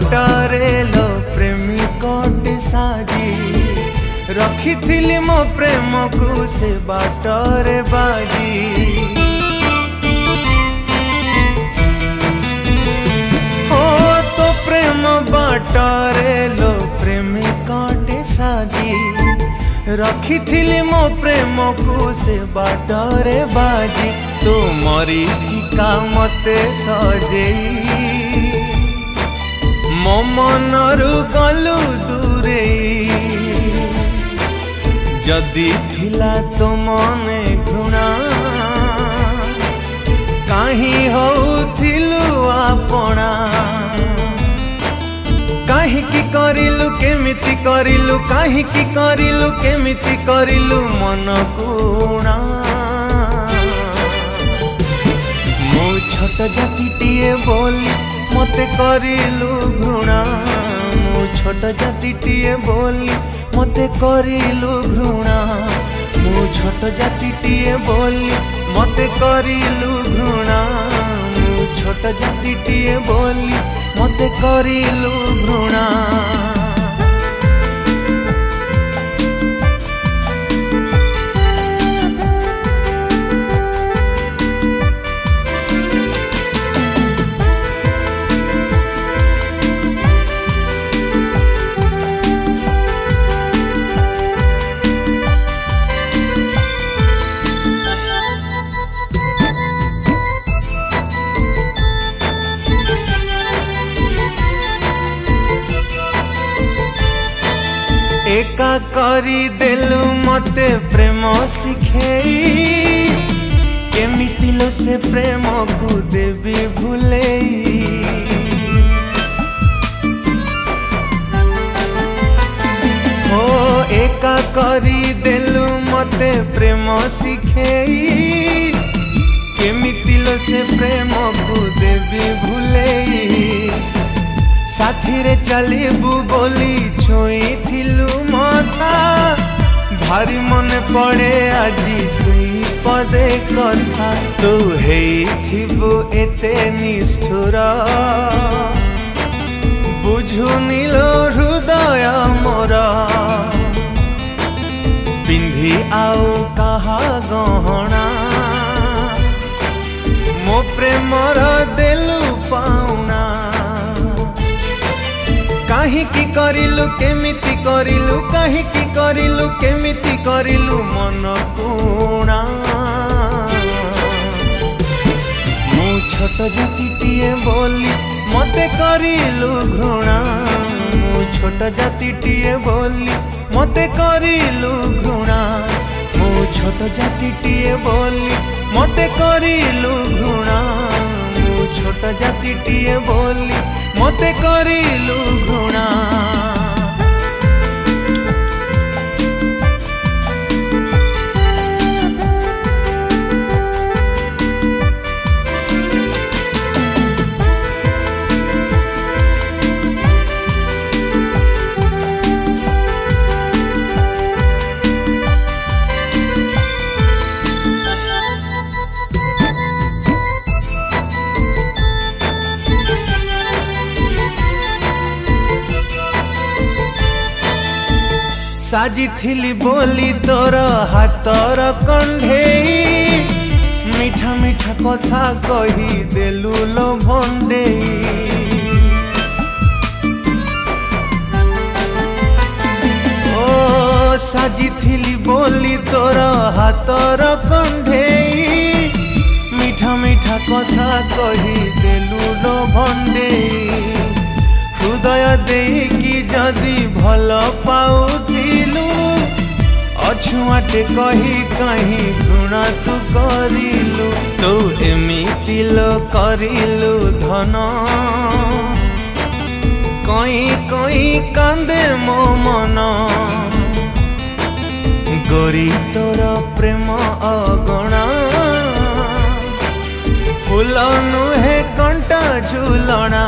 बाटरे लो प्रेमिकटे साजी रखिथिली मो प्रेम को से बाटरे बाजी हो तो प्रेम बाटरे लो प्रेमिकटे साजी रखिथिली मो प्रेम को से बाटरे बाजी तो मरीचिका मते सजेई मो मनरु गलु दूरे जदि थिला तो मने घृणा काहीं होथिलु आपणा काहीं की करिलु केमिति करिलु काहीं की करिलु केमिति करिलु मन कुणा मो छोट जातिटिए बोली मते करिलु घृणा मो छोट जातिटिए बोली मते करिलु घृणा मो छोट जातिटिए बोली मते करिलु घृणा मो छोट जातिटिए बोली मते करिलु घृणा एका करी देलु मते प्रेम शिखेई केमिति लो से प्रेम को देवी भूलेई ओ एका करी देलु मते प्रेम शिखेई केमिति लो से प्रेम को देवी भूलेई साथी रे चलीबू बोली छोई थिलु मता भारी मन पड़े आजी सही पदे कथा तू हेइथिबू एते निष्ठुर बुझुनिलो हृदय मोर पिंधी आउ कहा गहना मो प्रेमर देलु पाउना काहीं की करिलु केमिति करिलु काहीं की करिलु केमिति करिलु मन कुणा मो छोट जातिटिए बोली मते करिलु घृणा मो छोट जातिटिए बोली मते करिलु घृणा मो छोट जातिटिए बोली मते करिलु घृणा मो छोट जातिटिए बोली मते करिलु घृणा साजी थिली बोली तोर हाथर कंढेई मीठा मीठा कथा कही देलु लो भंडेई ओ साजी थिली बोली तोर हाथर कंढेई मीठा मीठा कथा कही देलु लो भंडेई हृदय देकी जदि भल पाउथिलु अछुआटे कही कहीं घृणा तू करिलु तू एमिति लो करिलु धन कहीं कहीं कांदे मो मन गोरी तोर प्रेम अगणा फूल नुहे कंटा झुलना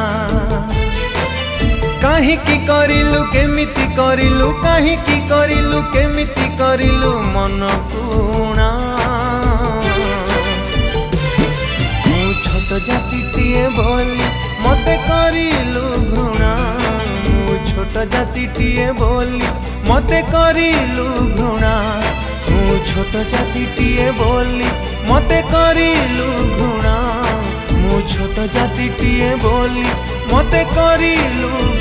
काहीं की करिलु केमिति करिलु काहीं की करिलु केमिति करिलु मन कुणा मु छोट जातिटिए बोली मते करिलु घृणा। छोट जातिटीए बोली मते करिलु घृणा मु छोट जातिटीए बोली मते करिलु घृणा मु छोट जातिटीए बोली मते करिलु